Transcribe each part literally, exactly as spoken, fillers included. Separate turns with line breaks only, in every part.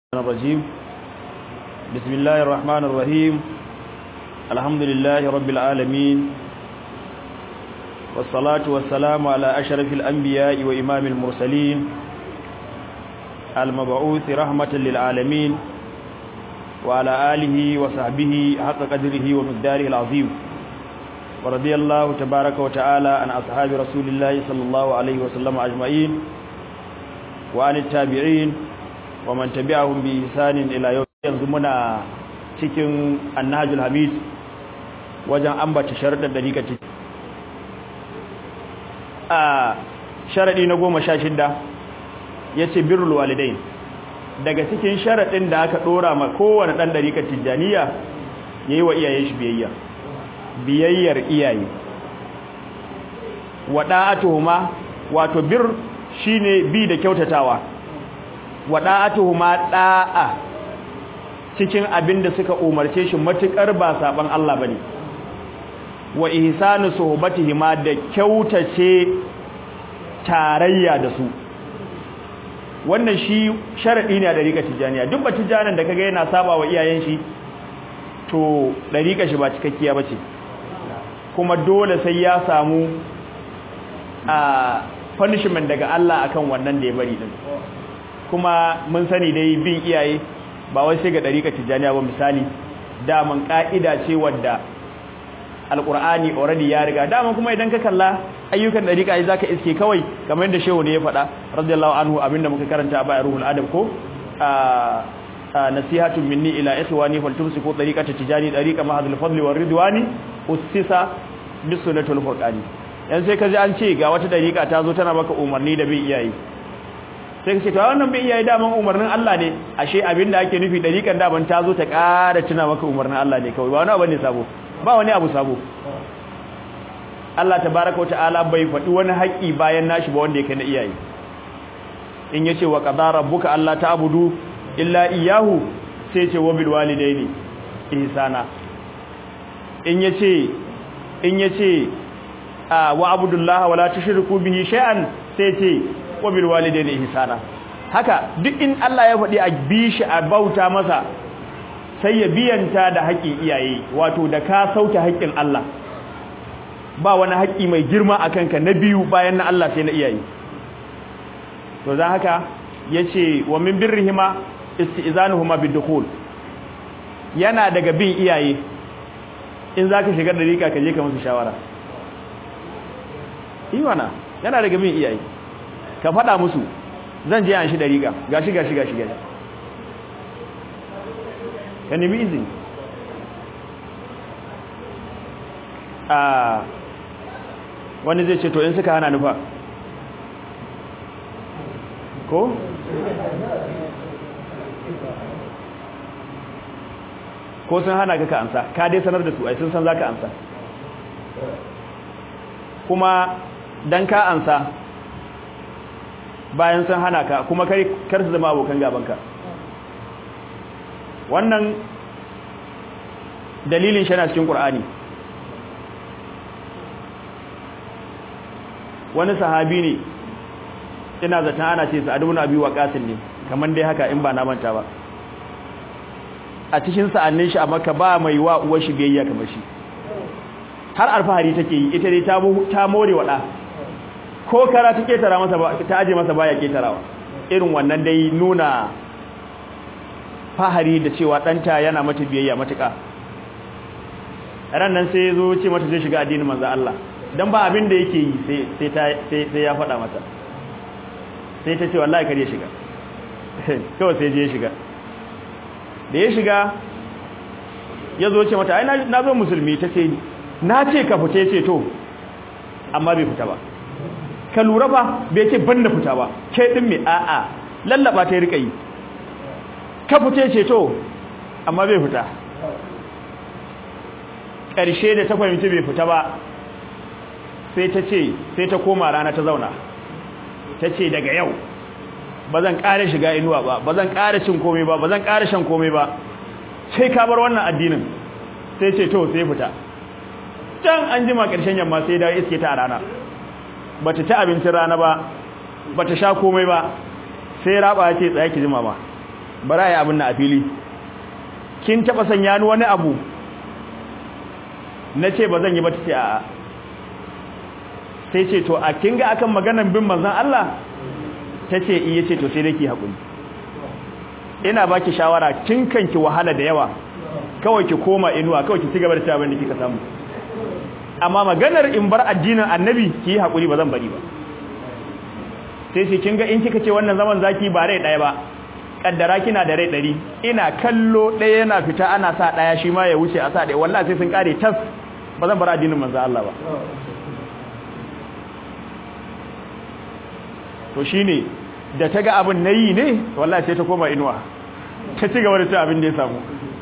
الرجيم بسم الله الرحمن الرحيم الحمد لله رب العالمين والصلاة والسلام على أشرف الأنبياء وإمام المرسلين المبعوث رحمة للعالمين وعلى آله وصحبه حق قدره ومقداره العظيم ورضي الله تبارك وتعالى عن أصحاب رسول الله صلى الله عليه وسلم أجمعين وعن التابعين ومن تبعهم بإحسان إلى يوم ينزمنا cikin annahajul hamid wajen ambata sharadin dariƙa ce a sharadi na goma sha shida yace birrul walidain daga cikin sharadin da aka dora ma kowanne dan dariƙar tijaniya yayi wa iyayen shi biyayya biyayyar iyaye wada'atuhuma wato bir shine bi da kyautatawa wada'atuhuma da'a cikin abin da suka umarce shi matukar ba saban Allah bane wa ihsanu suhbatihima da kyautace tarayya da su wannan shi sharadi ne a dariƙar tijaniya duk ba tijanan da kaga yana saba wa iyayen shi to dariƙar shi ba cikakkiya bace kuma dole sai ya samu a punishment daga Allah akan wannan da ya bari din kuma mun sani dai bin iyaye ba wai sai ga dariƙar tijaniya ba misali daman ka'ida ce wadda alqur'ani already ya riga daman kuma idan ka kalla ayyukan dariƙa ai zaka iske kawai kamar yadda shehu ne ya faɗa radiyallahu anhu abinda muka karanta a ruhul adab ko a nasihatun minni ila ikhwani faltumsiku dariqata tijani dariqa mahadul fadli war ridwani ussisa bisunatul furqani yan sai kaji an ce ga wata dariƙa ta zo tana maka umarni da bin iyaye sai ka ce to wannan bin iyaye daman umarnin Allah ne ashe abinda ake nufi dariƙan daman ta zo ta ƙara tuna maka umarnin Allah ne kawai ba wani abu ne sabo ba wani abu sabo Allah tabaaraka wataala bai faɗi wani haƙi bayan nashi ba wanda yake na iyaye in yace wa qadara rabbuka alla ta'budu illa iyyahu sai ce wa bil walidaini ihsana in yace in yace wa abudullaha wala tushriku bihi shay'an sai ce wa bil walidaini ihsana haka duk in Allah ya faɗi a bishi a bauta masa sai ya biyanta da haƙin iyaye wato da ka sauke haƙin Allah ba wani haƙi mai girma akan ka na biyu bayan na Allah sai na iyaye to dan haka yace wa min birrihima isti'zanuhuma bidukhul yana daga bin iyaye in zaka shiga dariƙa ka je ka musu shawara iwana yana daga bin iyaye ka faɗa musu zan je an shi dariƙa gashi gashi gashi gashi ka nemi izini a wani zai ce to in suka hana nufa ko ko sun hana ka ka ansa ka dai sanar da su ai sun san zaka ansa kuma dan ka ansa bayan sun hana ka kuma kai kar su zama abokan gabanka wannan dalilin shi na cikin Qur'ani wani sahabi ne ina zata ana ce Sa'ad ibn Abi Waqqas ne kaman dai haka in ba na manta ba a cikin sa'annin shi a Makka ba mai wa uwar shi biyayya kamar shi har alfahari take yi ita dai ta ta more wada ko kara take tara masa ba ta aje masa baya ketarawa irin wannan dai nuna fahari da cewa danta yana mata biyayya matuƙa ran nan sai yazo ce mata zai shiga addinin manzo Allah dan ba abin da yake yi sai sai ta sai sai ya faɗa mata sai ta ce wallahi kare shiga kawai sai je shiga da ya shiga yazo ce mata ai na zo musulmi tace na ce ka fita ce to amma bai fita ba ka lura ba bai ce banda fita ba ke din me a'a lallaba ta rika yi ka fita ce to amma bai fita ƙarshe da ta fahimci bai fita ba sai ta ce sai ta koma rana ta zauna ta ce daga yau ba zan ƙara shiga inuwa ba ba zan ƙara cin komai ba ba zan ƙara shan komai ba sai ka bar wannan addinin sai ce to sai fita can an jima ƙarshen yamma sai da iske ta a rana bata ci abincin rana ba bata sha komai ba sai raba ya ce tsaya ki jima ba bara ya abin na a fili kin taba sanya ni wani abu nace ba zan yi ba tace a'a sai ce to a kinga akan maganan bin manzon Allah tace iya ce to sai dai ki hakuri ina baki shawara kin kanki wahala da yawa kawai ki koma inuwa kawai ki cigaba da cewa abin da kika samu amma maganar in bar addinin annabi ki yi hakuri ba zan bari ba sai ce kinga in kika ce wannan zaman zaki ba rai daya ba kaddara kina da rai ɗari ina kallo ɗaya yana fita ana sa ɗaya shi ma ya wuce a sa ɗaya wallahi sai sun kare tas ba zan bar addinin manzo Allah ba to shine da ta ga abin nayi ne wallahi sai ta koma inuwa ta ci gaba da cin abin da ya samu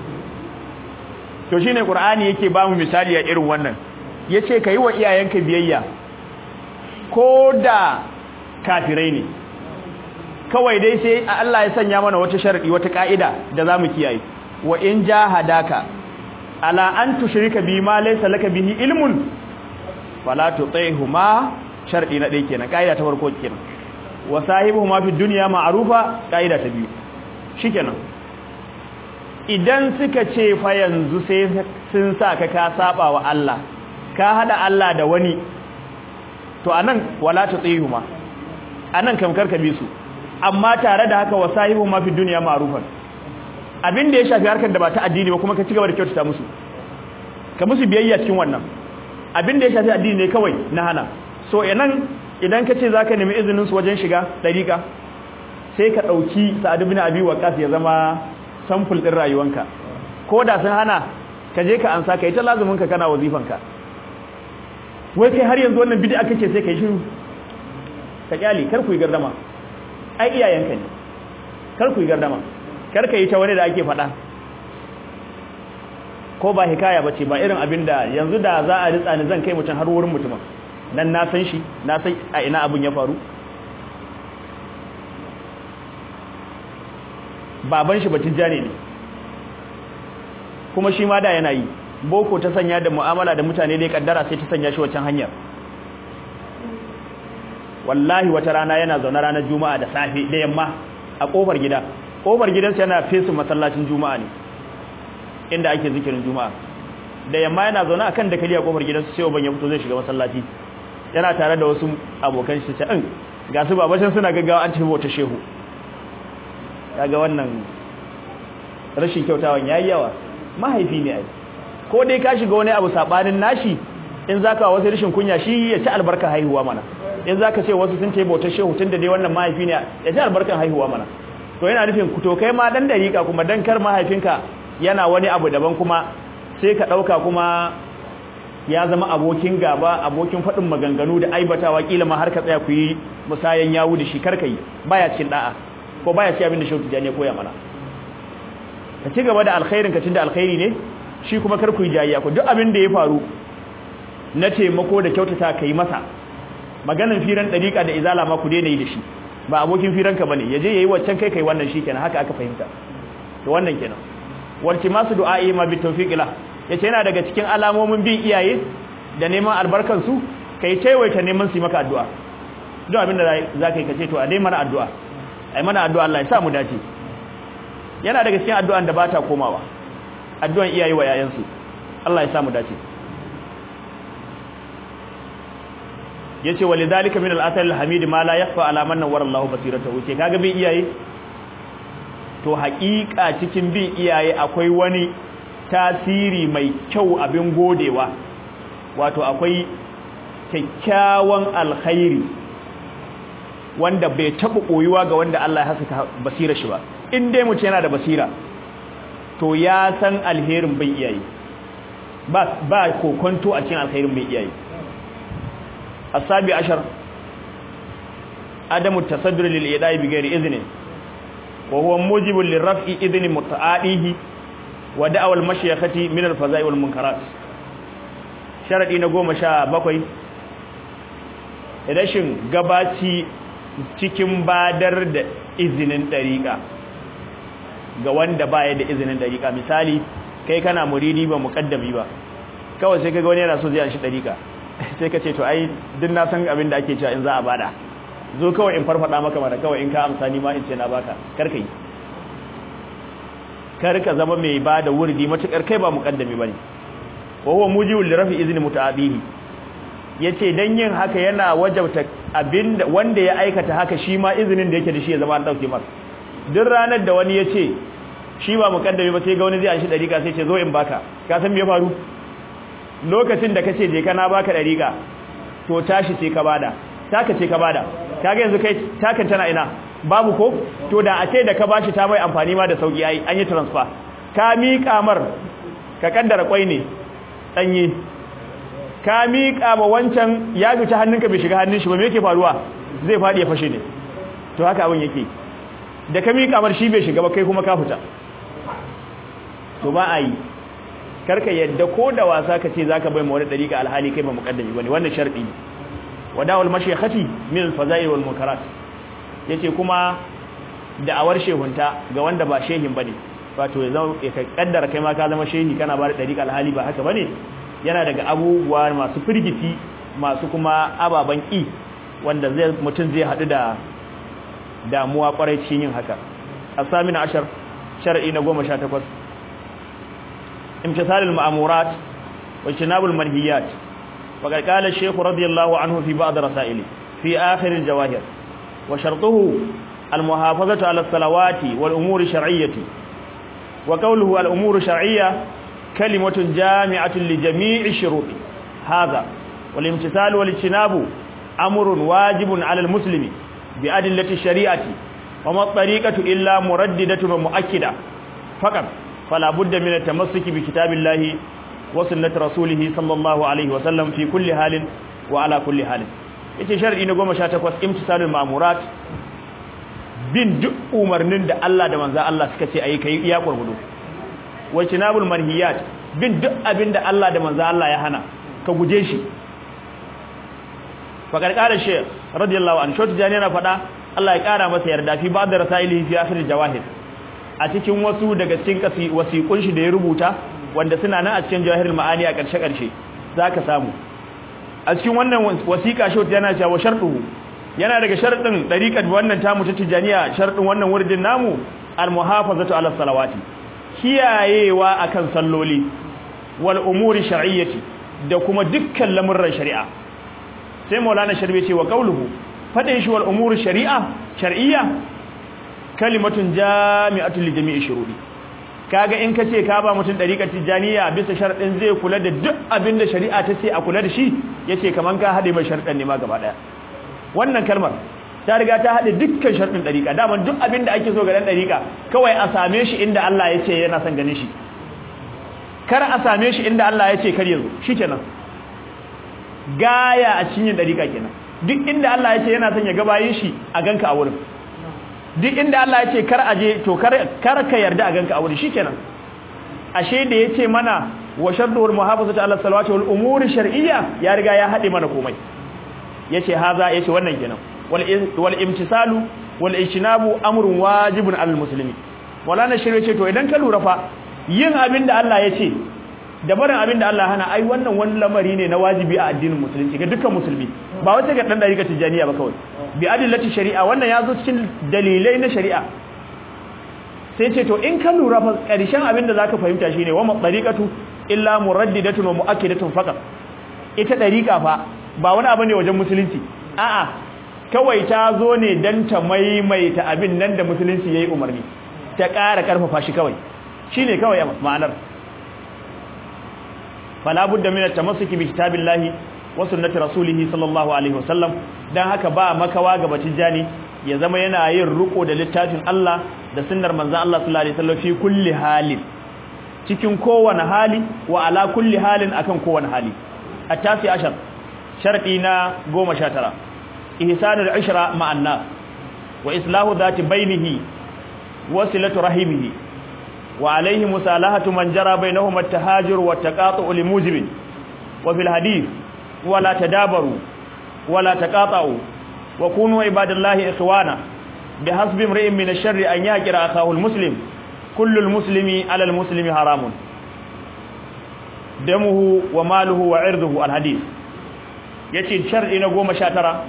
to shine Qur'ani yake ba mu misali a irin wannan yace kai wa iyayenka biyayya ko da kafirai ne kawai dai sai Allah ya sanya mana wata sharadi wata kaida da zamu kiyaye wa in jahadaka ala an tushrika bima laysa laka bihi ilmun wala tuti'huma sharadi na dai kenan kaida ta farko kenan wa sahibuhuma fi dunya ma'rufa kaida ta biyu shikenan idan suka ce fa yanzu sai sun saka ka saba wa Allah ka hada Allah da wani to anan wala tuti'huma anan kam karka bi su amma tare da haka wasahibu ma fi duniya ma'rufan abin da ya shafi harkar da ba ta addini ba kuma ka cigaba da kyautata musu ka musu biyayya cikin wannan abin da ya shafi addini ne kawai na hana so idan idan ka ce zaka nemi izinin su wajen shiga dariqa sai ka dauki Sa'ad ibn Abi Waqqas ya zama sample din rayuwanka ko da sun hana ka je ka ansa kai ta lazumin ka kana wazifanka wai kai har yanzu wannan bid'a kake sai kai shiru ka kyali kar ku yi gardama ai iyayenka ne kar ku yi gardama kar ka yi ta wani da ake faɗa ko ba hikaya bace ba irin abinda yanzu da za a ritsa ni zan kai mutum har wurin mutumin nan na san shi na san a ina abun ya faru baban shi batijjane ne kuma shi ma da yana yi boko ta sanya da mu'amala da mutane dai kaddara sai ta sanya shi wancan hanyar wallahi wata rana yana zaune ranar juma'a da safe da yamma a kofar gida kofar gidansa yana fesu masallacin juma'a ne inda ake zikirin juma'a da yamma yana zaune akan dakali a kofar gidansa sai ban ya fito zai shiga masallaci yana tare da wasu abokan shi ta in ga su babashin suna gaggawa an tafi wata shehu kaga wannan rashin kyautawan yayi yawa mahaifi ne ai ko dai ka shiga wani abu sabanin nashi in zaka wasu rashin kunya shi ya ci albarka haihuwa mana in zaka ce wasu sun tayi bautar shehu tunda dai wannan mahaifi ne ya ji albarkan haihuwa mana to yana nufin ku to kai ma dan dariƙa kuma dan kar mahaifinka yana wani abu daban kuma sai ka dauka kuma ya zama abokin gaba abokin fadin maganganu da aibatawa kila ma har ka tsaya ku yi musayan yawu da shi karkai baya cikin da'a ko baya ci abin da shehu tijani ya koya mana ka ci gaba da alkhairin ka tunda alkhairi ne shi kuma kar ku yi jayayya ku duk abin da ya faru na taimako da kyautata kai masa maganan firan dariƙa da izala ma ku daina yi da shi ba abokin firanka bane yaje yayi waccan kai kai wannan shikenan haka aka fahimta to wannan kenan walti masu du'a'i ma bi tawfiqillah yace yana daga cikin alamomin bin iyaye da neman albarkan su kai taiwaita neman su maka addu'a duk abinda zaka yi kace to a dai mana addu'a ai mana addu'a Allah ya sa mu dace yana daga cikin addu'an da bata komawa addu'an iyaye wa yayansu Allah ya sa mu dace yace walidhalika min al-athar al-hamid ma la yakhfa ala man nawara Allahu basiratahu ce kaga bin iyaye to haƙiƙa cikin bin iyaye akwai wani tasiri mai kyau abin godewa wato akwai kyakkyawan alkhairi wanda bai taɓa koyuwa ga wanda Allah ya haska basira shi ba in dai mutum yana da basira to ya san alherin bin iyaye ba ba kokonto a cikin alkhairin bin iyaye asabi ashar adamu tasaddur lil ida'i bi ghairi idhnin wa huwa mujibun liraf'i idhni muta'adihi wa da'awal mashayakhati min al-faza'i wal munkarat sharadi na goma sha bakwai rashin gabaci cikin badar da izinin dariqa ga wanda baya da izinin dariqa misali kai kana muridi ba muqaddami ba kawai sai kaga wani yana so zai an shi dariqa sai ka ce to ai duk na san abin da ake cewa in za a bada zo kawai in farfada maka mana kawai in ka amsa ni ma in ce na baka karka yi kar ka zama mai bada wurdi matukar kai ba muqaddami bane wa huwa mujibul li rafi izni muta'abihi yace dan yin haka yana wajabta abinda wanda ya aikata haka shi ma izinin da yake da shi ya zama an dauke masa duk ranar da wani yace shi ba muqaddami ba sai ga wani zai an shi dariƙa sai ce zo in baka ka san me ya faru lokacin da kace je kana baka dariƙa to tashi ce ka bada taka ce ka bada kaga yanzu kai takan tana ina babu ko to da a ce da ka bashi ta mai amfani ma da sauki ai an yi transfer ka miƙa mar ka kaddara kwai ne danye ka miƙa ma wancan ya fita hannunka bai shiga hannun shi ba me yake faruwa zai fadi ya fashe ne to haka abin yake da ka miƙa mar shi bai shiga ba kai kuma ka fita to ba a yi karka yadda ko da wasa ka ce zaka bai ma wani dariƙa alhali kai ba muqaddami bane wannan sharadi ne wada'ul mashayikhati min al-fadail wal munkarat yace kuma da'awar shehunta ga wanda ba shehin bane wato ya zama ka kaddara kai ma ka zama shehi kana ba da dariƙa alhali ba haka bane yana daga abubuwa masu firgiti masu kuma ababan ki wanda zai mutun zai hadu da damuwa kwarai cikin yin haka asamina ashar shar'i na goma sha takwas imtisalul ma'murat wa ijtinabul manhiyat وقد قال الشيخ رضي الله عنه في بعض رسائله في آخر الجواهر وشرطه المحافظة على الصلوات والأمور الشرعية وقوله الأمور الشرعية كلمة جامعة لجميع الشروط هذا والامتثال والاجتناب أمر واجب على المسلم بأدلة الشريعة وما الطريقة إلا مرددة ومؤكدة فقط فلا بد من التمسك بكتاب الله وسنة رسوله صلى الله عليه وسلم في كل حال وعلى كل حال yace shar'i na goma sha takwas imtisalul ma'murat bin duk umarnin da Allah da manzo Allah suka ce ayi kai iya gurgudu wa tinabul manhiyat bin duk abin da Allah da manzo Allah ya hana ka guje shi fa karkara shi radiyallahu anhu shoti jani na fada Allah ya kara masa yarda fi ba'd rasailihi fi akhir jawahir a cikin wasu daga cikin kasi wasiqun shi da ya rubuta wanda suna nan a cikin jawahirul ma'ani a ƙarshe ƙarshe zaka samu a cikin wannan wasiƙa shi yana cewa shartuhu yana daga sharadin dariqat wannan tamu ta tijaniya sharadin wannan wurdin namu al-muhafazatu ala salawati kiyayewa akan salloli wal umuri shar'iyyati da kuma dukkan lamurran shari'a sai maulana sharbi ce wa qawluhu fadin shi wal umuri shari'a shar'iyya kalimatun jami'atun li jami'i shurudi kaga in kace ka ba mutun dariqar tijaniya bisa sharadin zai kula da duk abin da shari'a ta ce a kula da shi yace kaman ka hade mai sharadan ne ma gaba daya wannan kalmar ta riga ta hade dukkan sharadin dariqa daman duk abin da ake so ga dan dariqa kawai a same shi inda Allah yace yana son ganin shi kar a same shi inda Allah yace kar yazo shikenan gaya a cikin dariqa kenan duk inda Allah yace yana son ya ga bayin shi a ganka a wurin duk inda Allah ya ce kar aje to kar kar ka yarda a ganka a wuri shikenan ashe da yace mana wa shartul muhafazati ala salawati wal umuri shar'iyya ya riga ya hade mana komai yace haza yace wannan kenan wal wal imtisalu wal ijtinabu amrun wajibun alal muslimi wala na shirye ce to idan ka lura fa yin abinda Allah yace da barin abinda Allah hana ai wannan wani lamari ne na wajibi a addinin musulunci ga dukkan musulmi ba wata ga dan dariƙar tijaniya ba kawai bi adillati shari'a wannan yazo cikin dalilai na shari'a sai ce to in ka lura fa karshen abinda zaka fahimta shine wa tariqatu illa muraddidatun wa muakkidatun faqat ita dariqa fa ba wani abu ne wajen musulunci a'a kawai ta zo ne dan ta maimaita abin nan da musulunci yayi umarni ta ƙara karfafa shi kawai shine kawai ma'anar fala budda min at-tamassuki bi kitabillahi wa sunnati rasulihi sallallahu alaihi wasallam dan haka ba makawa ga batijani ya zama yana yin ruko da littafin Allah da sunnar manzon Allah sallallahu alaihi wasallam fi kulli halin cikin kowane hali wa ala kulli halin akan kowane hali at-tasi ashar sharadi na goma sha tara ihsanul ishra ma'an nas wa islahu dhati bainihi wa silatu rahimihi wa alayhi musalahatu man jara bainahuma at-tahajur wa at-taqatu' li mujibin wa fil hadith ولا تدابروا ولا تقاطعوا وكونوا عباد الله إخوانا بحسب امرئ من الشر أن يهجر أخاه المسلم كل المسلم على المسلم حرام دمه وماله وعرضه الحديث yace shar'i na goma sha tara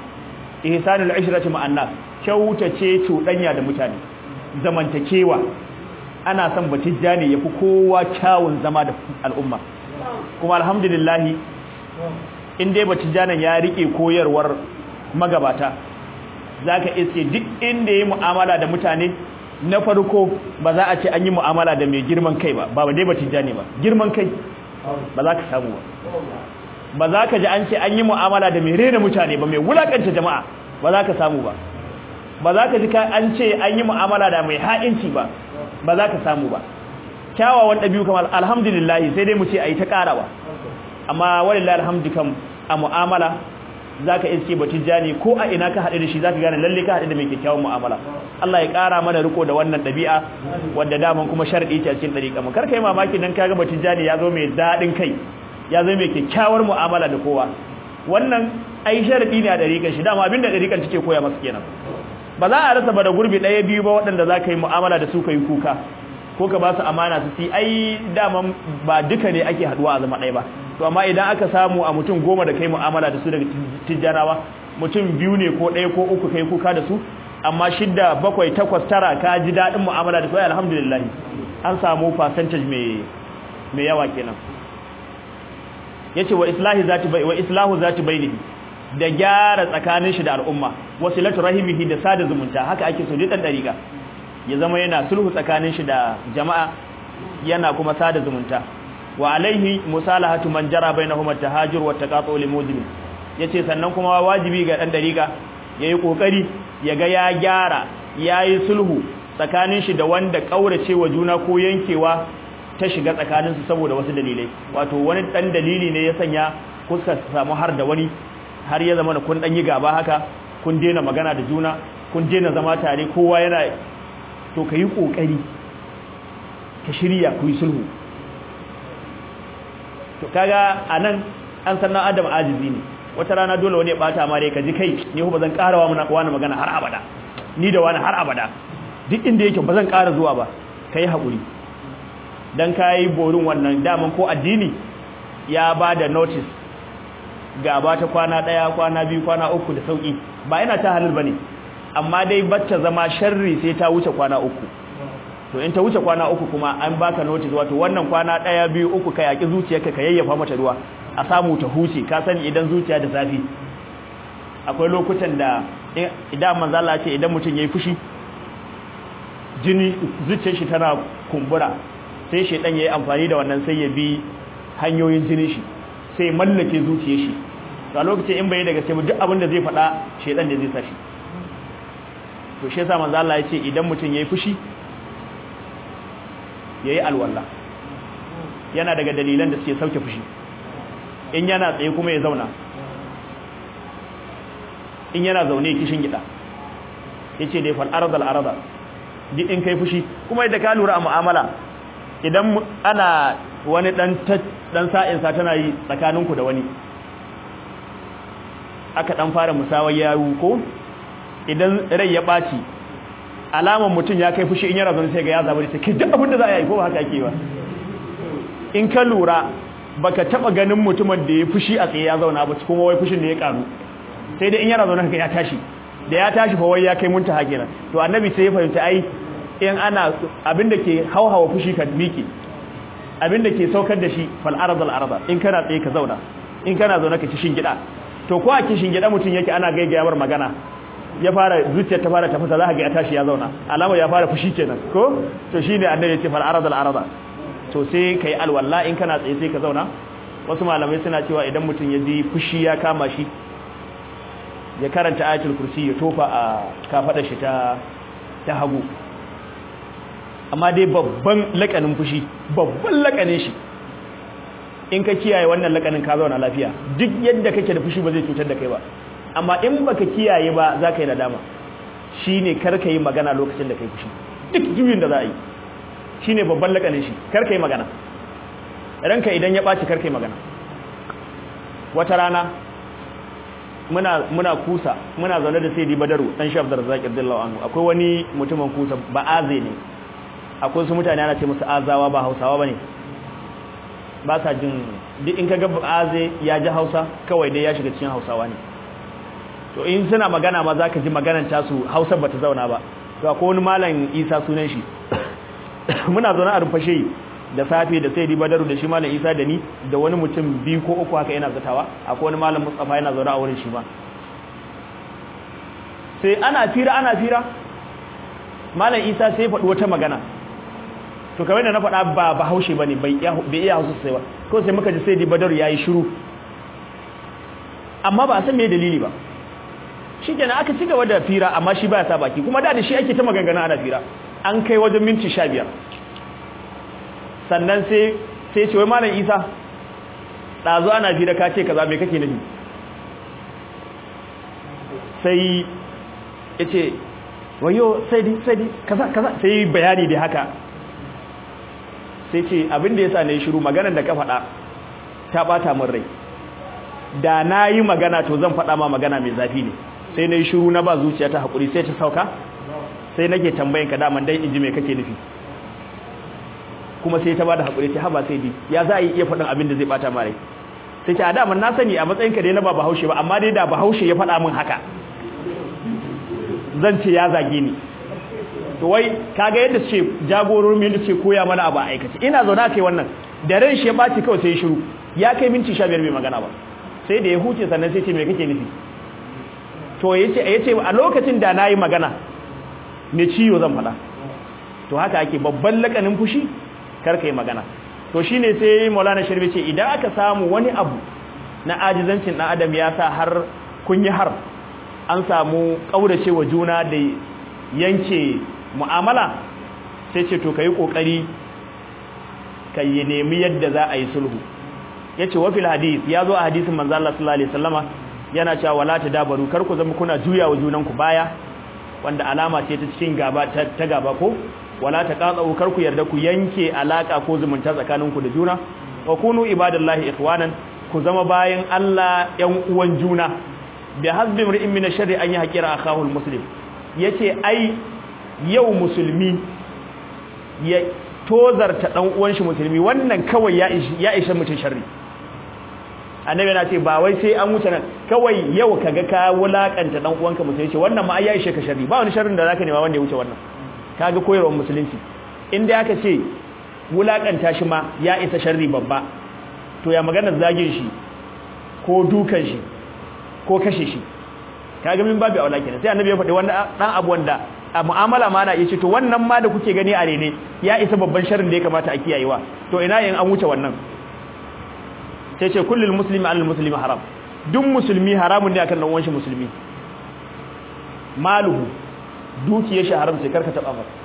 ihsanul ishrati ma'an nas kyautace cuɗanya da mutane zamantakewa ana son batijjani yafi kowa kyawun zama da al'umma kuma alhamdulillah in dai batijjanan ya rike koyarwar magabata zaka iske duk inda yayi mu'amala da mutane na farko ba za a ce an yi mu'amala da mai girman kai ba ba dai batijjani ba girman kai ba za ka samu ba ba za ka ji an ce an yi mu'amala da mai rena mutane ba mai wulakanta jama'a ba za ka samu ba ba za ka ji an ce an yi mu'amala da mai ha'inci ba ba za ka samu ba kyawawan ɗabi'u kamar alhamdulillah sai dai mu ce a yi ta ƙarawa amma walillahi alhamdu kam a mu'amala za ka iske batijjani ko a ina ka haɗu da shi za ka gane lalle ka haɗu da mai kyakkyawan mu'amala Allah ya ƙara mana riko da wannan ɗabi'a wadda daman kuma sharɗi ce a cikin ɗariƙa mu kar kai mamaki dan kaga batijjani ya zo mai daɗin kai ya zo mai kyakkyawar mu'amala da kowa wannan ai sharɗi ne a ɗariƙar shi dama abinda ɗariƙar take koya masa kenan ba za a rasa ba da gurbi ɗaya biyu ba waɗanda za ka yi mu'amala da su ka yi kuka ko ka ba su amana su si ai dama ba duka ne ake haɗuwa a zama ɗaya ba to amma idan aka samu a mutum goma da kai mu'amala da su daga tijjanawa mutum biyu ne ko ɗaya ko uku kai kuka da su amma shidda bakwai takwas tara ka ji daɗin mu'amala da su alhamdulillah an samu percentage mai mai yawa kenan yace wa islahi zati bai wa islahu zati bainihi da gyara tsakanin shi da al'umma wasilatu rahimihi da sada zumunta haka ake so duk dan dariƙa ya zama yana sulhu tsakanin shi da jama'a yana kuma sada zumunta wa alaihi musalahatu man jara bainahuma tahajur wa taqatu li mujrim yace sannan kuma wajibi ga dan dariƙa yayi kokari yaga ya gyara yayi sulhu tsakanin shi da wanda kaurace wa juna ko yankewa ta shiga tsakanin su saboda wasu dalilai wato wani dan dalili ne ya sanya kuska samu har da wani har ya zama kun dan yi gaba haka kun daina magana da juna kun daina zama tare kowa yana to kai kokari ka shirya ku yi sulhu to kaga anan an san dan adam ajizi ne wata rana dole wani ya bata mare ka ji kai ni ba zan karawa mun wani magana har abada ni da wani har abada duk inda yake ba zan kara zuwa ba kai hakuri dan kai borin wannan daman ko addini ya bada notice gaba ta kwana daya kwana biyu kwana uku da sauki ba ina ta halal bane amma dai bacce zama sharri sai ta wuce kwana uku to in ta wuce kwana uku kuma an baka notice wato wannan kwana daya biyu uku kai yaki zuciyarka ka yayyafa mata ruwa a samu ta huce ka sani idan zuciya da zafi akwai lokutan da idan manzo Allah ce idan mutum yayi fushi jini zuciyar shi tana kumbura sai shedan yayi amfani da wannan sai ya bi hanyoyin jinin shi sai mallake zuciyar shi to a lokacin in bai daga sai duk abin da zai faɗa shedan da zai sa shi to shi yasa manzo Allah ya ce idan mutum yayi fushi yayi alwala yana daga dalilan da suke sauke fushi in yana tsaye kuma ya zauna in yana zaune kishin gida yace dai fal arzal arada duk in kai fushi kuma idan ka lura a mu'amala idan ana wani dan dan sa'in sa tana yi tsakaninku da wani aka dan fara musawar yaru ko idan rai ya baci alaman mutun ya kai fushi in yana zaune sai ga ya zaburi sai duk abin da za a yi ko ba haka ake ba in ka lura baka taba ganin mutumin da ya fushi a tsaye ya zauna ba kuma wai fushin da ya karu sai dai in yana zaune haka ya tashi da ya tashi fa wai ya kai muntaha kenan to annabi sai ya fahimta ai in ana abinda ke hauhawa fushi ka miki abinda ke saukar da shi fal arzal arda in kana tsaye ka zauna in kana zaune ka kishin gida to ko a kishin gida mutun yake ana gaigayawar magana ya fara zuciyar ta fara tafasa za ka ga ya tashi ya zauna alama ya fara fushi kenan ko to shine annabi ya ce fal arzal arda to sai kai alwala in kana tsaye sai ka zauna wasu malamai suna cewa idan mutum ya ji fushi ya kama shi ya karanta ayatul kursi ya tofa a kafadar shi ta ta hagu amma dai babban lakanin fushi babban lakanin shi in ka kiyaye wannan lakanin ka zauna lafiya duk yadda kake da fushi ba zai cutar da kai ba amma in baka kiyaye ba za ka yi nadama shine kar ka yi magana lokacin da kai fushi duk juyin da za a yi shine babban lakanin shi kar ka yi magana ranka idan ya ɓaci kar ka yi magana wata rana muna muna kusa muna zaune da Sayyidi Badaru dan Sheikh Abdurrazzaq Abdullah anhu akwai wani mutumin kusa ba aze ne akwai su mutane ana ce musu azawa ba Hausawa bane ba sa jin duk in kaga aze ya ji Hausa kawai dai ya shiga cikin Hausawa ne to in suna magana ma zaka ji maganar ta su Hausa bata zauna ba to akwai wani malam Isa sunan shi muna zaune a rumfashe da safe da sai Badaru da shi malam Isa da ni da wani mutum biyu ko uku haka yana zatawa akwai wani malam Mustafa yana zaune a wurin shi ba sai ana fira ana fira malam Isa sai faɗi wata magana to kamar da na faɗa ba Bahaushe bane bai bai iya Hausa sai ba ko sai muka ji sai Badaru yayi shiru amma ba a san me dalili ba shikenan aka ci gaba da fira amma shi baya sa baki kuma da da shi ake ta maganganu ana fira an kai wajen minti sha biyar sannan sai sai ce wai malam Isa dazo ana fira ka ce kaza me kake nufi sai yace wayo sai di sai di kaza kaza sai bayani da haka sai ce abin da yasa nayi shiru maganar da ka faɗa ta bata min rai da nayi magana to zan faɗa ma magana mai zafi ne sai nayi shiru na ba zuciya ta hakuri sai ta sauka sai nake tambayin ka daman dai inji me kake nufi kuma sai ta bada hakuri ta haba sai di ya za a yi iya faɗin abin da zai bata ma rai sai ce a daman na sani a matsayin ka dai na ba Bahaushe ba amma dai da Bahaushe ya faɗa min haka zan ce ya zage ni to wai kaga yadda ce jagororin yadda ce koya mana abu a aikace ina zauna kai wannan da ran shi ya baci kawai sai shiru ya kai minti sha biyar bai magana ba sai da ya huce sannan sai ce me kake nufi to yace yace a lokacin da nayi magana ne ciwo zan fada to haka ake babban lakanin fushi kar kai magana to shine sai Maulana Sharbi ce idan aka samu wani abu na ajizancin dan adam ya sa har kun yi har an samu kauracewa juna da yanke mu'amala sai ce to kai kokari kai nemi yadda za a yi sulhu yace wa fil hadith yazo a hadisin manzo Allah sallallahu alaihi wasallama yana cewa wala tadabaru kar ku zama kuna juyawa junanku baya wanda alama ce ta cikin gaba ta gaba ko wala taqatu kar ku yarda ku yanke alaka ko zumunta tsakaninku da juna wa kunu ibadallahi ikhwanan ku zama bayan Allah yan uwan juna bi hasbi mar'in min ash-sharri an yahqira akahu al-muslim yace ai yau musulmi ya tozarta dan uwan shi musulmi wannan kawai ya ya isha mutun sharri annabi yana ce ba wai sai an wuce nan kawai yau kaga ka wulakanta dan uwanka musulmi ce wannan ma ai ya ishe ka sharri ba wani sharrin da zaka nema wanda ya wuce wannan kaga koyarwar musulunci inda aka ce wulakanta shi ma ya isa sharri babba to ya magana zagin shi ko dukan shi ko kashe shi kaga min babu aula kenan sai annabi ya faɗi wannan dan abu wanda a mu'amala ma na iya ce to wannan ma da kuke gani a rene ya isa babban sharrin da ya kamata a kiyayewa to ina yin an wuce wannan sai ce kullul muslimi alal muslimi haram duk musulmi haramun ne akan dan uwan shi musulmi maluhu dukiyar shi haram sai karka taba mar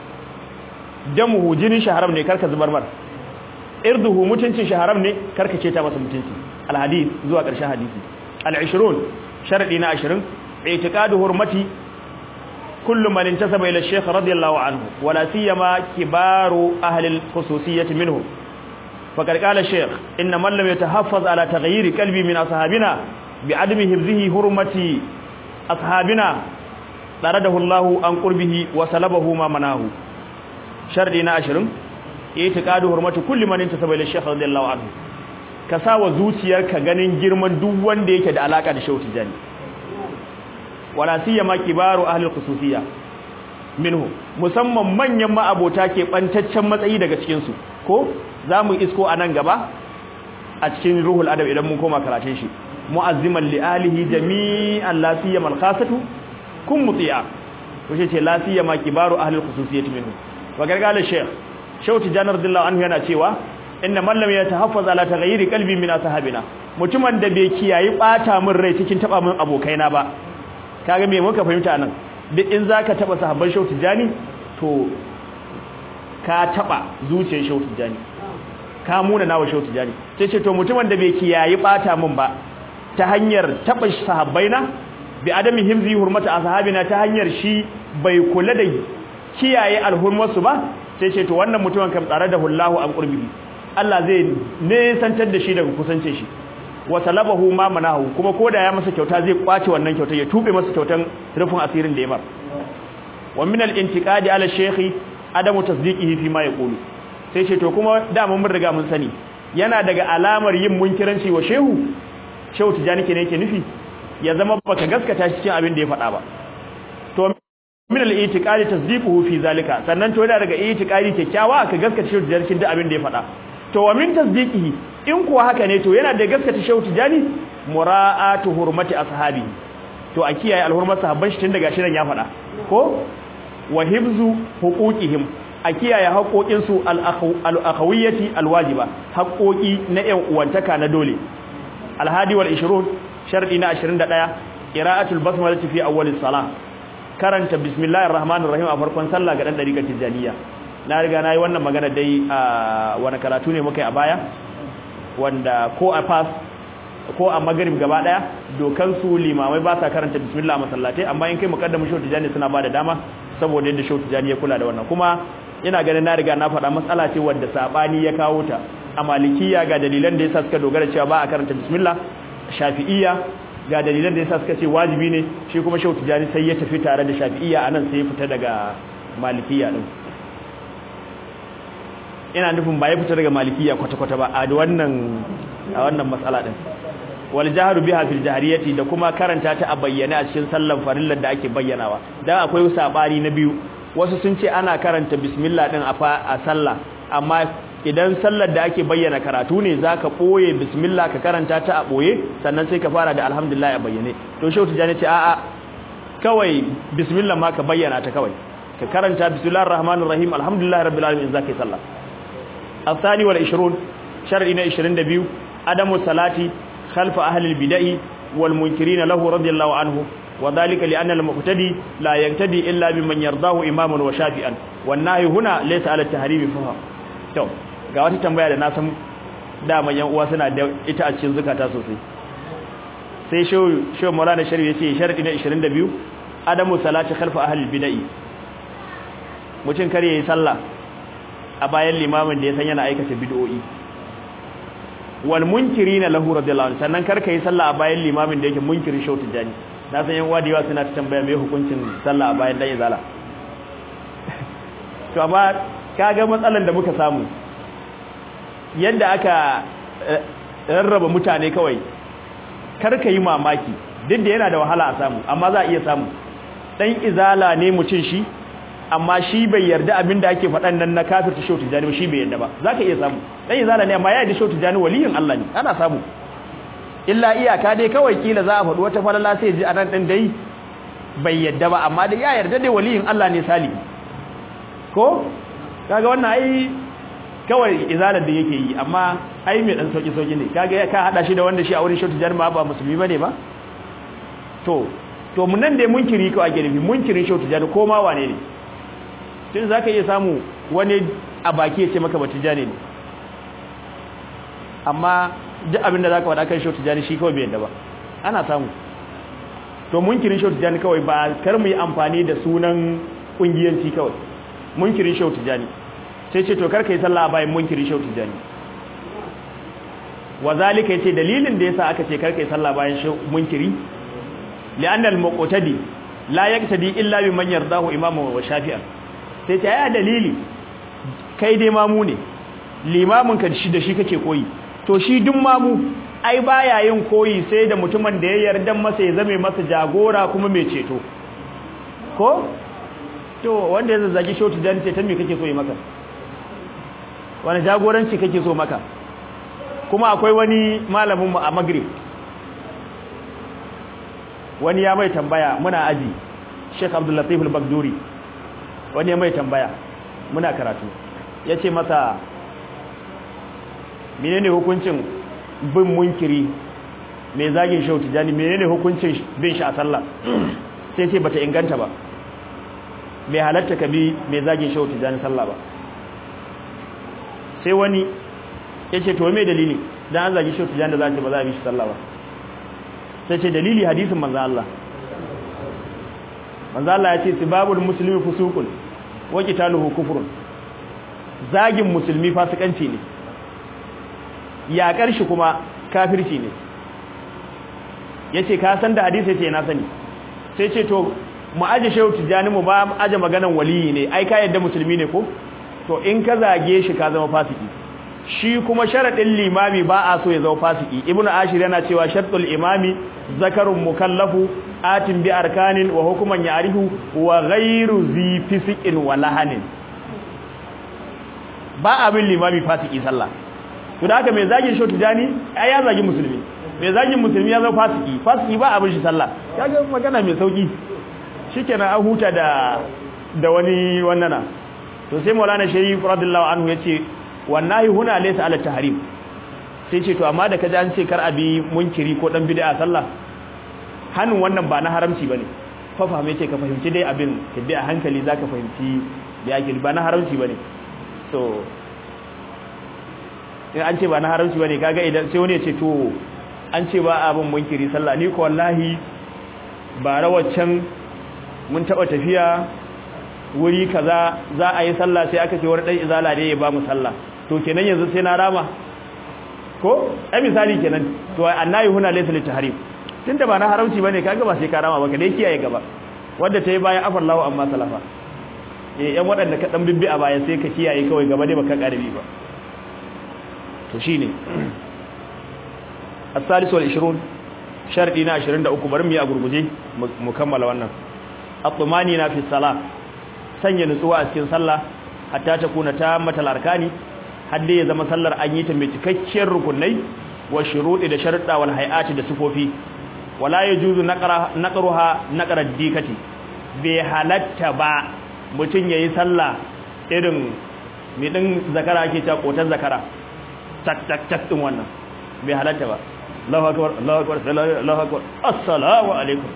damuhu jinin shi haram ne karka zubar mar irduhu mutuncin shi haram ne karka ce ta masa mutunci al hadith zuwa ƙarshen hadisi al ishrun sharadi na ashirin i'tiqadu hurmati kullu man intasaba ila shaykh radiyallahu anhu wala siyama kibaru ahli al khususiyyah minhu faqad qala shaykh inna man lam yatahaffaz ala taghyir qalbi min ashabina bi'adami hifzihi hurmati ashabina daradahu Allah an qurbihi wa salabahu ma manahu sharadi na ashirin i'tiqadu hurmati kulli man intasaba ila shaykh radiyallahu anhu ka sawa zuciyarka ganin girman duk wanda yake da alaka da Shehu Tijani wala siyama kibaru ahli al-khususiyya minhu musamman manyan ma'abota ke bantaccen matsayi daga cikin su ko zamu isko anan gaba a cikin ruhul adab idan mun koma karatun shi mu'azziman li alihi jami'an la siyama al-khassatu kun muti'a wace ce la siyama kibaru ahli al-khususiyyah minhu wa gargala sheikh Shehu Tijani radiyallahu anhu yana cewa inna man lam yatahaffaz ala taghayyir qalbi min ashabina mutumin da bai kiyayi bata min rai cikin taba min abokaina ba kaga me muka fahimta nan duk in zaka taba sahabban Shehu Tijani to ka taba zuciyar Shehu Tijani ka muna nawa Shehu Tijani sai ce to mutumin da bai kiyayi bata min ba ta hanyar taba sahabbaina bi adami himzi hurmata ashabina ta hanyar shi bai kula da kiyaye alhurmarsu ba sai ce to wannan mutumin kam tsare da hullahu an qurbihi Allah zai nesantar da shi daga kusance shi wa salabahu ma manahu kuma koda ya masa kyauta zai kwace wannan kyautar ya tube masa kyautan rufin asirin da ya mar wa min al-intiqadi ala shaykhi adamu tasdiqihi fi ma yaqulu sai ce to kuma da mun riga mun sani yana daga alamar yin munkiranci wa shehu Shehu Tijani kenan yake nufi ya zama baka gaskata shi cikin abin da ya faɗa ba to min al-i'tiqadi tasdiquhu fi zalika sannan to yana daga i'tiqadi kyakkyawa ka gaskata shehu tijani cikin duk abin da ya faɗa to wa min tasdiqihi in kuwa haka ne to yana da gaskata shehu tijani mura'atu hurmati ashabi to a kiyaye alhurmar sahabban shi tun daga shirin ya faɗa ko wa hibzu huquqihim a kiyaye haƙoƙin su al-akhawiyyati al-wajiba haƙoƙi na ƴan uwantaka na dole al-hadi wal ishrun shar'i na ashirin da ɗaya qira'atul basmala fi awwalis salah karanta bismillahir rahmanir rahim a farkon sallah ga dan dariƙar tijaniya na riga nayi wannan magana dai a wani karatu ne muka yi a baya wanda ko a pass ko a magrib gaba daya dokan su limamai ba sa karanta bismillah a masallatai amma in kai muqaddamu shehu tijani suna ba da dama saboda yadda shehu tijani ya kula da wannan kuma ina ganin na riga na faɗa matsala ce wadda sabani ya kawo ta a malikiya ga dalilan da yasa suka dogara cewa ba a karanta bismillah shafi'iyya ga dalilan da yasa suka ce wajibi ne shi kuma shehu tijani sai ya tafi tare da shafi'iyya anan sai ya fita daga malikiya din ina nufin ba ya fita daga malikiya kwata-kwata ba a wannan a wannan matsala din wal jahru biha fil jahriyati da kuma karanta ta a bayyane a cikin sallan farillar da ake bayyanawa dan akwai sabani na biyu wasu sun ce ana karanta bismillah din a a sallah amma idan sallar da ake bayyana karatu ne zaka boye bismillah ka karanta ta a boye sannan sai ka fara da alhamdulillah a bayyane to shehu tijani ce a'a kawai bismillah ma ka bayyana ta kawai ka karanta bismillahir rahmanir rahim alhamdulillahi rabbil alamin zaka yi sallah الثاني والعشرون شرعنا عشرين دبيو عدم الصلاة خلف أهل البدع والمنكرين له رضي الله عنه وذلك لأن المقتدي لا يقتدي إلا بمن يرضاه إماما وشافئا والنهي هنا ليس على التحريم فهم تو ga wata tambaya da na san dama yan uwa suna da ita a cikin zakata sosai sai shehu shehu Maulana Sharif yace sharadi na ishirin da biyu adamu salati khalfa ahli bid'ah mutun kare yayi sallah a bayan limamin da ya san yana aikata bid'o'i wal munkirina lahu radiyallahu anhu sannan karka yi sallah a bayan limamin da yake munkirin shehu tijani na san yan uwa da yawa suna ta tambaya me hukuncin sallah a bayan dan izala to amma kaga matsalan da muka samu yadda aka rarraba mutane kawai karka yi mamaki duk da yana da wahala a samu amma za a iya samu dan izala ne mucin shi amma shi bai yarda abinda ake faɗan nan na kafirta shehu tijani ba shi bai yarda ba zaka iya samu dan izala ne amma ya yarda shehu tijani waliyin Allah ne ana samu illa iyaka dai kawai kila za a faɗi wata falala sai ji anan din dai bai yarda ba amma dai ya yarda dai waliyin Allah ne sali ko kaga wannan ai kawai izalar da yake yi amma ai mai dan sauki sauki ne kaga ka hada shi da wanda shi a wurin shehu tijani ma ba musulmi bane ba to to mun nan dai munkiri ko ake nufi munkirin shehu tijani ko ma wane ne tun za ka iya samu wani a baki ya ce maka batu jani ne amma duk abin da za ka faɗa kan shehu tijani shi kawai bai yadda ba ana samu to munkirin shehu tijani kawai ba kar mu yi amfani da sunan ƙungiyanci kawai munkirin shehu tijani sai ce to kar ka yi sallah bayan munkirin shehu tijani wa zalika yace dalilin da yasa aka ce kar ka yi sallah bayan munkiri li'anna al-muqtadi la yaqtadi illa biman yardahu imamu wa shafi'an sai ta yaya dalili kai dai mamu ne limamin ka shi da shi kake koyi to shi duk mamu ai baya yin koyi sai da mutumin da ya yarda masa ya zame masa jagora kuma mai ceto ko to wanda ya zazzagi shoti dan ce ta me kake so yi maka wani jagoranci kake so maka kuma akwai wani malamin mu a Maghrib wani ya mai tambaya muna aji Sheikh Abdul Latif al-Baghduri wani mai tambaya muna karatu yace masa menene hukuncin bin munkiri mai zagin shehu tijani menene hukuncin bin shi a sallah sai ce bata inganta ba bai halatta ka bi mai zagin shehu tijani sallah ba sai wani yace to me dalili dan an zagi shehu tijani da za ce ba za a bi shi sallah ba sai ce dalili hadisin manzo Allah manzo Allah ya ce sibabul muslimi fusuqun wa qitaluhu kufrun zagin musulmi fasikanci ne ya karshi kuma kafirci ne yace ka san da hadisi yace na sani sai ce to mu aje shehu tijani mu ba mu aje maganan waliyi ne ai ka yadda musulmi ne ko to in ka zage shi ka zama fasiki shi kuma sharadin limami ba a so ya zama fasiki ibnu ashir yana cewa shartul imami zakarun mukallafu atin bi arkanin wa hukuman ya'rifu wa ghayru zi fisiqin wa lahanin ba abin limami fasiki sallah to da haka mai zagin shi tijani ai ya zagi musulmi mai zagin musulmi ya zama fasiki fasiki ba abin shi sallah kaga magana mai sauki shikenan an huta da da wani wannana to sai Maulana Sharif radiyallahu anhu yace wallahi huna laysa ala tahrim sai ce to amma da kaji an ce kar abi munkiri ko dan bid'a sallah hannun wannan ba na haramci bane fa fahimce ce ka fahimci dai abin ka bi a hankali zaka fahimci da yake ba na haramci bane so in an ce ba na haramci bane kaga idan sai wani ya ce to an ce ba abin munkiri sallah ni ko wallahi ba rawaccan mun taba tafiya wuri kaza za a yi sallah sai aka ce wani dan izala ne ya ba mu sallah to kenan yanzu sai na rama ko ai misali kenan to annayi huna laysa li tahrim tunda ba na haramci bane kaga ba sai ka rama ba ka dai kiyaye gaba wanda tayi bayan afallahu amma salafa eh yan wadanda ka dan bibbi a baya sai ka kiyaye kawai gaba dai baka karabi ba to shine as-salis wal ishrun sharadi na ashirin da uku bari mu yi a gurguje mu kammala wannan at-tumani na fi salat sanya nutsuwa a cikin sallah hatta ta kuna ta matal arkani hadda ya zama sallar an yi ta mai cikakkiyar rukunai wa shuruɗi da sharuɗa wal hay'ati da sifofi wala yajuzu naqra naqruha naqra dikati bai halatta ba mutun yayi sallah irin mi din zakara ake ta kotar zakara tak tak tak din wannan bai halatta ba Allahu akbar Allahu akbar Allahu akbar assalamu alaikum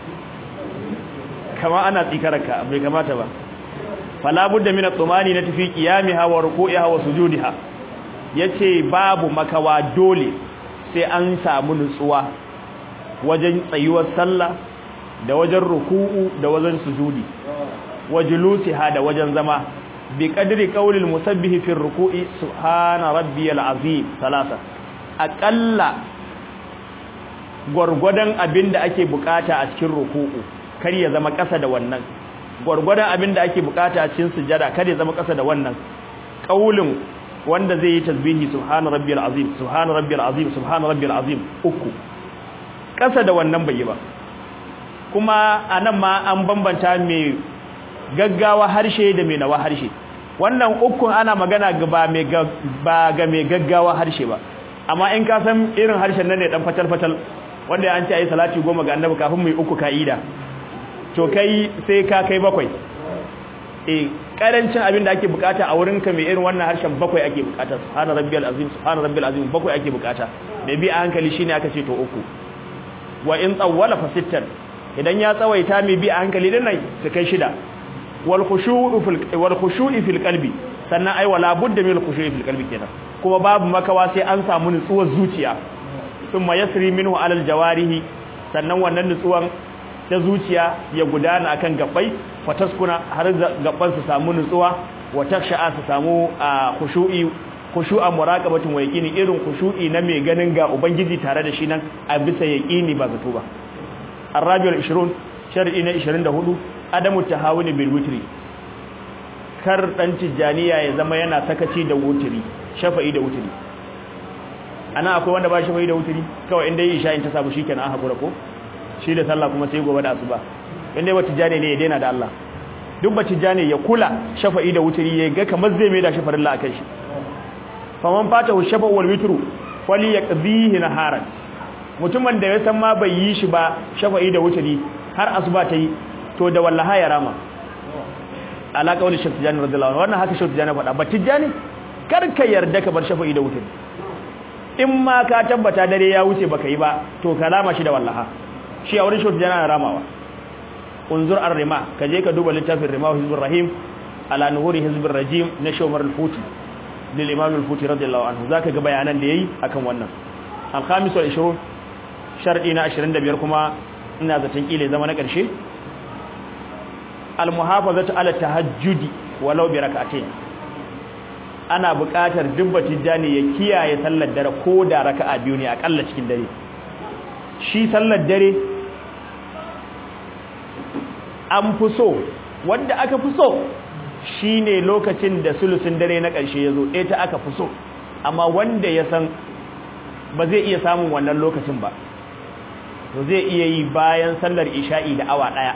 kama ana tsikaraka bai kamata ba fala budda min at-tumani na tafi qiyamiha wa ruku'iha wa sujudiha yace babu makawa dole sai an samu nutsuwa wajen tsayuwar sallah da wajen ruku'u da wajen sujudi wajlusiha da wajen zama bi qadri qawlil musabbih fi ruku'i subhana rabbiyal azim salasa aqalla gurgudan abinda ake bukata a cikin ruku'u kar ya zama kasa da wannan gurgudan abinda ake bukata a cikin sujada kar ya zama kasa da wannan qaulin wanda zai yi tasbihi subhana rabbiyal azim subhana rabbiyal azim subhana rabbiyal azim uku kasa da wannan bai yi ba kuma anan ma an bambanta mai gaggawa harshe da mai nawa harshe wannan uku ana magana ga ba mai ba ga mai gaggawa harshe ba amma in ka san irin harshen nan ne dan fatal fatal wanda an ce ayi salati goma ga annabi kafin mu yi uku kaida to kai sai ka kai bakwai eh karancin abin da ake bukata a wurinka mai irin wannan harshen bakwai ake bukata subhana rabbiyal azim subhana rabbiyal azim bakwai ake bukata da bi a hankali shine aka ce to uku wa in tsawwala fa sittan idan ya tsawaita mai bi a hankali din nan su kai shida wal khushu'u fil wal khushu'i fil qalbi sannan ai wala budda min al khushu'i fil qalbi kenan kuma babu makawa sai an samu nutsuwar zuciya thumma yasri minhu ala al jawarihi sannan wannan nutsuwan ta zuciya ya gudana akan gabbai fataskuna har gabban su samu nutsuwa wa taksha'a su samu khushu'i khushu'a muraqabatin wa yaqini irin khushu'i na mai ganin ga ubangiji tare da shi nan a bisa yaqini ba zato ba arabiul ishrun shar'i na ishirin da hudu adamu tahawuni bil witri kar dan tijaniya ya zama yana sakaci da wutri shafa'i da wutri ana akwai wanda ba shafa'i da wutri kawai inda yi isha in ta samu shikenan an hakura ko shi da sallah kuma sai gobe da asuba inda wata tijani ne ya daina da Allah duk ba tijani ya kula shafa'i da wutri ya ga kamar zai mai da shafarin Allah akan shi faman fatahu shafa'u wal witru fali yaqdihi naharan mutumin da ya san ma bai yi shi ba shafa'i da wutri har asuba ta yi to da wallahi ya rama ala kauli shaykh tijani radiyallahu anhu wannan haka shaykh tijani faɗa ba tijani kar ka yarda ka bar shafa'i da wutri in ma ka tabbata dare ya wuce baka yi ba to kalama shi da wallaha shi a wurin shaykh tijani na ramawa unzur ar-rima kaje ka duba littafin rima hizbur rahim ala nuhuri hizbur rajim na shawmar al-futi lil imam al-futi radiyallahu anhu zaka ga bayanan da yayi akan wannan al-khamis wal ishrun shar'i na ashirin da biyar kuma ina zaton kile zama na karshe al-muhafazatu ala tahajjudi walau bi rak'atayn ana buƙatar dubba tijani ya kiyaye sallar dare ko da raka'a biyu ne akalla cikin dare shi sallar dare an fi so wanda aka fi so shine lokacin da sulusun dare na ƙarshe yazo ita aka fi so amma wanda ya san ba zai iya samun wannan lokacin ba to zai iya yi bayan sallar isha'i da awa daya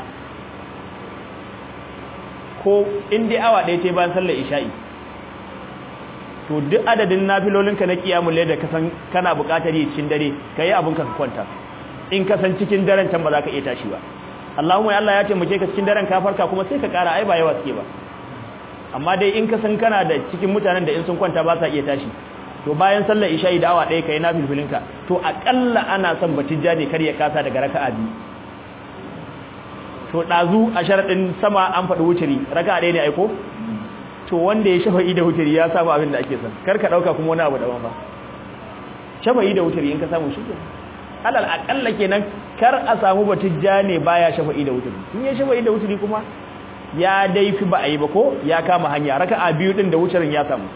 ko in dai awa daya ce bayan sallar isha'i to duk adadin nafilolinka na kiyamul layl da kasan kana buƙatar yi cikin dare kai abun ka kwanta in ka san cikin daren can ba za ka iya tashi ba Allahumma ya Allah ya taimake ka cikin daren ka farka kuma sai ka ƙara ai ba yawa suke ba amma dai in ka san kana da cikin mutanen da in sun kwanta ba sa iya tashi to bayan sallar isha'i da awa ɗaya kai nafilfilinka to akalla ana son batijja ne kar ya kasa daga raka'a biyu to dazu a sharadin sama an faɗi wuciri raka'a ɗaya ne aiko to wanda ya shafa'i da wuciri ya samu abin da ake son kar ka dauka kuma wani abu daban ba shafa'i da wuciri in ka samu shi alal akalla kenan kar a samu batijja ne baya shafa'i da wuturi in ya shafa'i da wuturi kuma ya dai fi ba a yi ba ko ya kama hanya raka'a biyu din da wuturin ya samu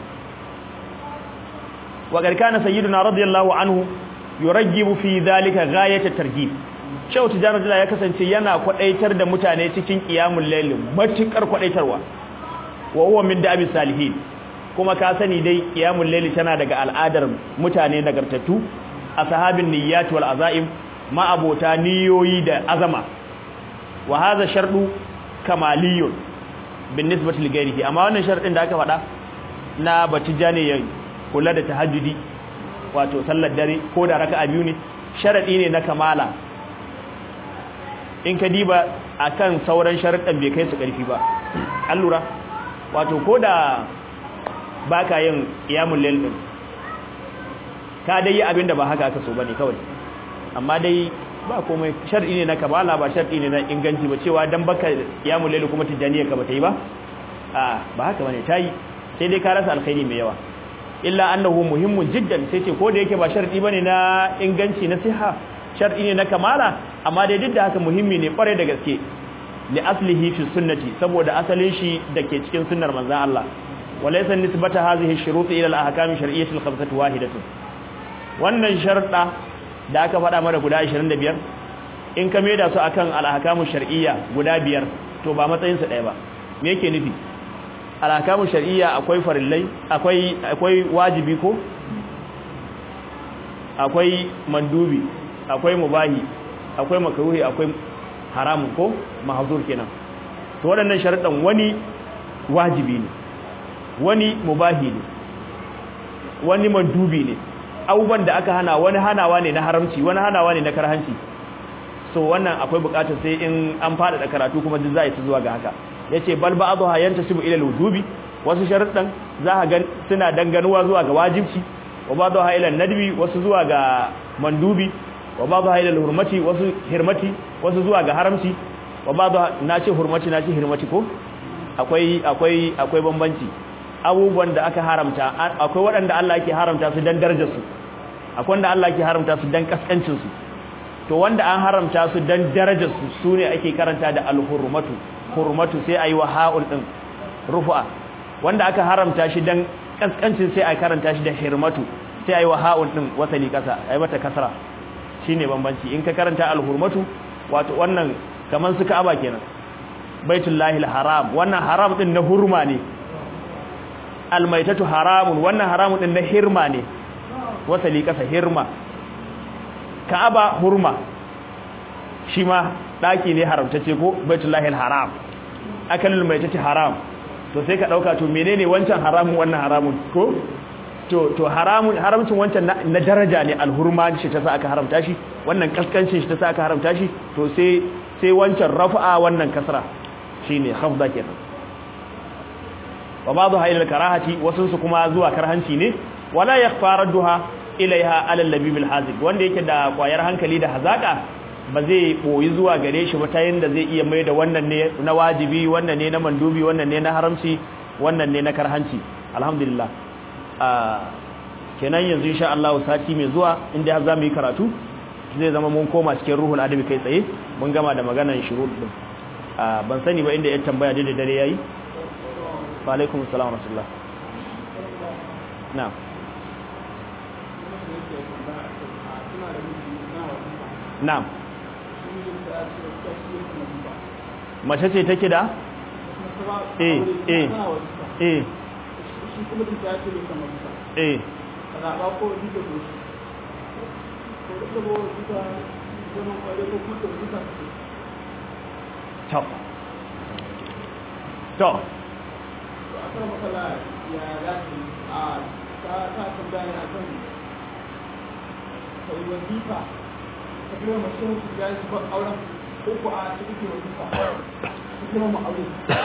wa garkana sayyiduna radiyallahu anhu yurajjibu fi dhalika ghayat at-targhib shaw tijaratu ya kasance yana kwadaitar da mutane cikin qiyamul layl matukar kwadaitarwa wa huwa min da'abi salihin kuma ka sani dai qiyamul layl tana daga al'adar mutane nagartattu ashabin niyyat wal azaim ma abota niyoyi da azama wa hadha shardu kamaliyun binisbati lighairihi amma wannan sharadin da aka faɗa na batijani ya kula da tahajjudi wato sallar dare ko da raka'a biyu ne sharadi ne na kamala in ka diba akan sauran sharadan bai kai su karfi ba allura wato ko da baka yin qiyamul layl din ka dai yi abinda ba haka aka so bane kawai amma dai ba komai shar'i ne na kamala ba shar'i ne na inganci ba cewa dan baka qiyamul layl kuma tijaniyar ka bata yi ba a ba haka bane tayi sai dai ka rasa alkhairi mai yawa illa annahu muhimmun jiddan sai ce ko da yake ba shar'i bane na inganci na siha shar'i ne na kamala amma dai duk da haka muhimmi ne kware da gaske li aslihi fi sunnati saboda asalin shi dake cikin sunnar manzon Allah walaysa nisbata hadhihi ash-shurut ila al-ahkam ash-shar'iyyah al-khamsah wahidatun wannan sharda da aka faɗa mana guda ashirin da biyar in ka maida su akan al-ahkamu shar'iyya guda biyar to ba matsayin su ɗaya ba me yake nufi al-ahkamu shar'iyya akwai farillai akwai akwai wajibi ko akwai mandubi akwai mubahi akwai makruhi akwai haramun ko mahzur kenan to waɗannan sharuɗan wani wajibi ne wani mubahi ne wani mandubi ne abubuwan da aka hana wani hanawa ne na haramci wani hanawa ne na karhanci so wannan akwai bukatar sai in an fada da karatu kuma duk za a yi zuwa ga haka yace bal ba'dha yantasibu ila al-wujubi wasu sharuɗan za ka ga suna danganuwa zuwa ga wajibci wa ba'dha ila an-nadbi wasu zuwa ga mandubi wa ba'dha ila al-hurmati wasu hirmati wasu zuwa ga haramci wa ba'dha nace hurmati nace hirmati ko akwai akwai akwai bambanci abubuwan da aka haramta akwai waɗanda Allah yake haramta su dan darajar su akwai wanda Allah yake haramta su dan kaskancin su to wanda an haramta su dan darajar su sune ake karanta da al-hurmatu hurmatu sai ayi wa ha'ul din rufa wanda aka haramta shi dan kaskancin sai ayi karanta shi da hirmatu sai ayi wa ha'ul din wasali kasa ayi mata kasra shine bambanci in ka karanta al-hurmatu wato wannan kaman su Ka'aba kenan baitullahi al-haram wannan haram din na hurma ne almaitatu haramun wannan haramun din na hirma ne wasali kasa hirma Ka'aba hurma shi ma daki ne haramtace ko baitullahi alharam akalul maitati haram to sai ka dauka to menene wancan haramun wannan haramun ko to to haramun haramcin wancan na, na daraja ne alhurma shi ta sa aka haramta shi wannan kaskancin shi ta sa aka haramta shi to sai sai wancan rafa'a wannan kasra shine khafda kenan wa ba'dha ila al-karahati wasun su kuma zuwa karhanci ne wala yakhfa radduha ilaiha ala al-labib al-hazib wanda yake da kwayar hankali da hazaka ba zai boyi zuwa gare shi ba ta yanda zai iya mai da wannan ne na wajibi wannan ne na mandubi wannan ne na haramci wannan ne na karhanci alhamdulillah kenan yanzu insha Allah sati mai zuwa inda har zamu yi karatu zai zama mun koma cikin ruhul adabi kai tsaye mun gama da maganar shurut din ban sani ba inda ya tambaya da dare yayi wa alaikum assalam wa rahmatullah na'am na'am mace ce take da eh eh eh eh to to
akan matsala ya dace a ta ta tambaya akan kai wazifa ta kuma mutum su ga su ba auren ko ko a cikin wazifa kuma mu aure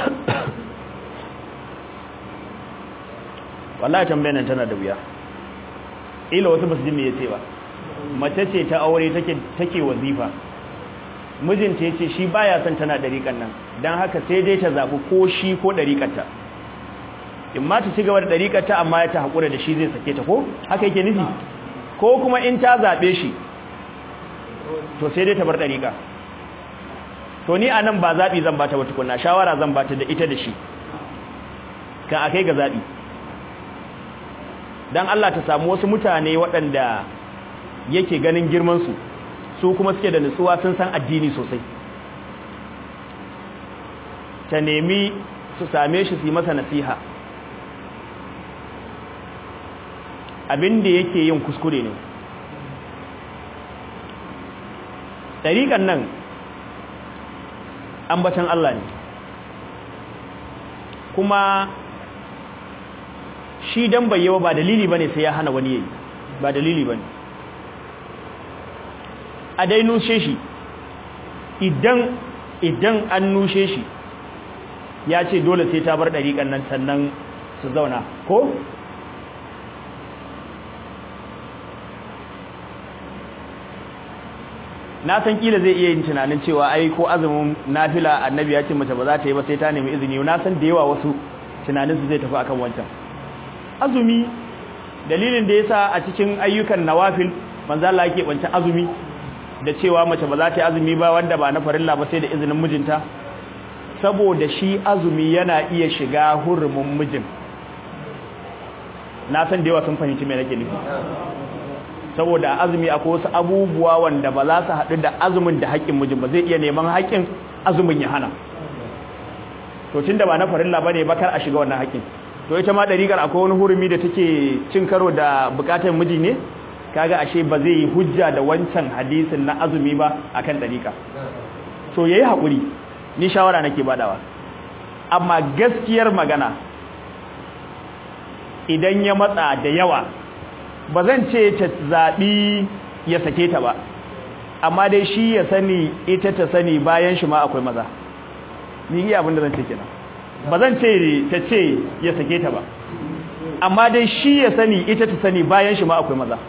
wallahi tambayar nan tana da wuya ila wasu basu ji me yace ba mace ce ta aure take take wazifa mijinta yace shi baya son tana dariƙan nan dan haka sai dai ta zabi ko shi ko dariƙarta in ma ta cigaba da dariƙarta amma ya ta hakura da shi zai sake ta ko haka yake nufi ko kuma in ta zabe shi to sai dai ta bar dariƙa to ni anan ba zabi zan bata ba tukunna shawara zan bata da ita da shi kan akai ga zabi dan Allah ta samu wasu mutane waɗanda yake ganin girman su su kuma suke da nutsuwa sun san addini sosai ta nemi su same shi su yi masa nasiha abinda yake yin kuskure ne tariƙan nan ambatan Allah ne kuma shi dan bai yawa ba dalili bane sai ya hana wani yayi ba dalili bane a dai nushe shi idan idan an nushe shi ya ce dole sai ta bar dariƙan nan sannan su zauna ko na san kila zai iya yin tunanin cewa ai ko azumin nafila annabi ya ce mace ba za ta yi ba sai ta nemi izini na san da yawa wasu tunanin su zai tafi akan wancan azumi dalilin da yasa a cikin ayyukan nawafil manzo Allah yake bance azumi da cewa mace ba za ta yi azumi ba wanda ba na farilla ba sai da izinin mijinta saboda shi azumi yana iya shiga hurumin mijin na san da yawa sun fahimci me nake nufi saboda azumi akwai wasu abubuwa wanda ba za su haɗu da azumin da haƙƙin mijin ba zai iya neman haƙƙin azumin ya hana to tunda ba na farilla bane ba kar a shiga wannan haƙƙin to ita ma dariƙar akwai wani hurumi da take cin karo da buƙatar miji ne kaga ashe ba zai yi hujja da wancan hadisin na azumi ba akan dariƙa to yayi haƙuri ni shawara nake badawa amma gaskiyar magana idan ya matsa da yawa ba zan ce ta zaɓi ya sake ta ba amma dai shi ya sani ita ta sani bayan shi ma akwai maza ni iya abinda zan ce kenan ba zan ce ta ce ya sake ta ba amma dai shi ya sani ita ta sani bayan shi ma akwai maza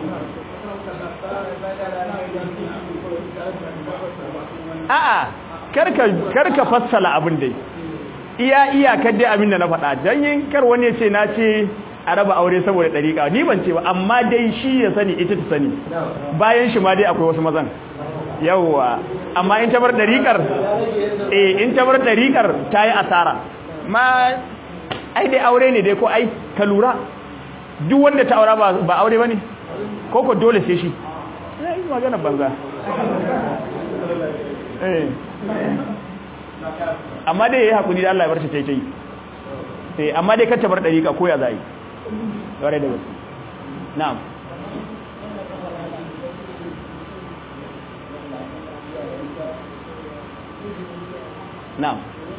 a'a karka karka fassala abin dai iya iya kadai abin da na faɗa dan yin kar wani ya ce na ce a raba aure saboda dariƙa ni ban ce ba amma dai shi ya sani ita ta sani bayan shi ma dai akwai wasu mazan yawa amma in ta bar dariƙar eh in ta bar dariƙar ta yi asara ma ai dai aure ne dai ko ai ka lura duk wanda ta aura ba ba aure bane ko ko dole sai shi eh magana banza eh amma dai yayi hakuri da Allah ya bar ta tai eh amma dai kar ta bar dariƙa ko ya zai dore da gaske na'am na'am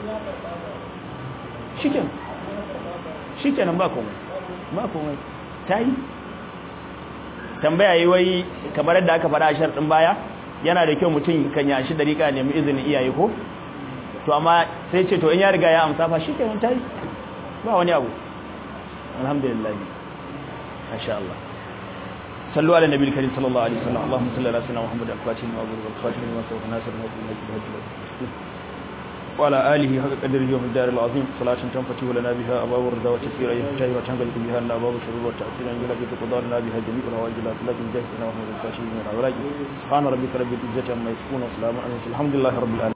shikenan shikenan ba komai ba komai tayi tambaya yi wai kamar yadda aka fara a sharɗin baya yana da kyau mutum kan yashi dariƙa nemi izinin iyaye ko to amma sai ce to in ya riga ya amsa fa shikenan tayi ba wani abu alhamdulillah masha Allah sallu ala nabiyil karim sallallahu alaihi wasallam allahumma salli ala sayyidina muhammad al-fatih wa abul al-fatih wa sallallahu nasir al-hadi wa ala alihi haqqa qadrihi wa miqdar al-azim salatan tanfatu lana biha abawur rida wa tasira yahtahi wa tangal biha lana abawur shurur wa ta'sira an yulabi tuqdarna biha jami'u rawajil lakin jahna wa huwa al-fatih min al-awraq subhana rabbika rabbil izzati amma yasifun wa salamun alhamdulillahi rabbil alamin